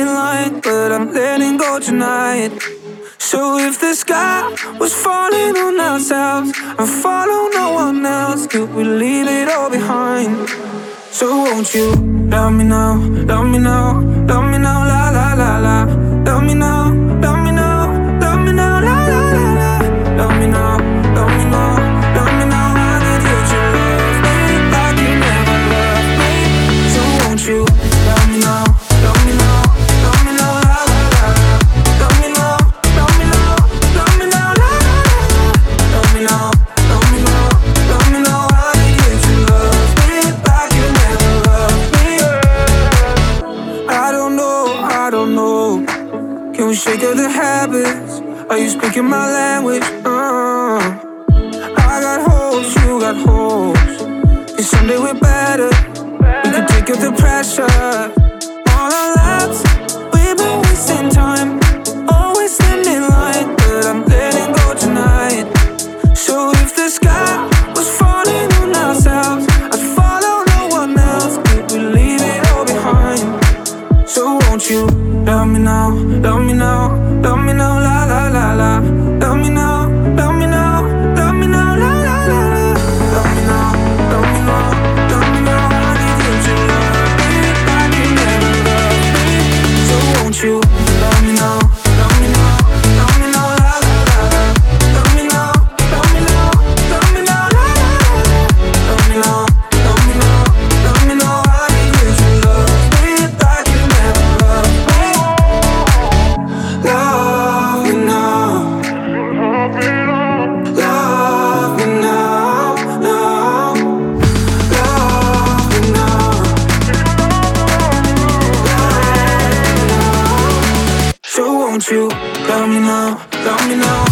in line, but I'm letting go tonight. So if the sky was falling on ourselves and follow no one else, could we leave it all behind? So won't you love me now, love me now, love me now, la la la la. Love me now, love me now, love me now, la la la la. Love me now, love me now, love me now. I need you to love me like you never loved me. So won't you love me now, love me now, love me now, la la la la. Love me now, love me now, love me now, la la la la. Love me now, love me now, love me now. I need you to love me like you never loved me. I don't know. Can we shake of the habits? Are you speaking my language? I got hopes, you got hopes. Cause someday we're better. We can take up the pressure. All our lives, we've been wasting time. Always standing in line, but I'm letting go tonight. So if the sky was falling on ourselves, I'd follow no one else. Could we leave it all behind? So won't you love me now, love me now, love me now, la la la la. Love me now, love me now, love me now, la la la la. Love me now, love me now, love me now. I need you to love me like you never loved me. So won't you love me now, love me now, love me now, la la la la. Love me now, love me now, love me now, la la la la. Love me now, love me now, love me now. I need you to love me like you never loved me. Love me now, love me now, now. Love me now, love me now. So won't you love me now, love me now?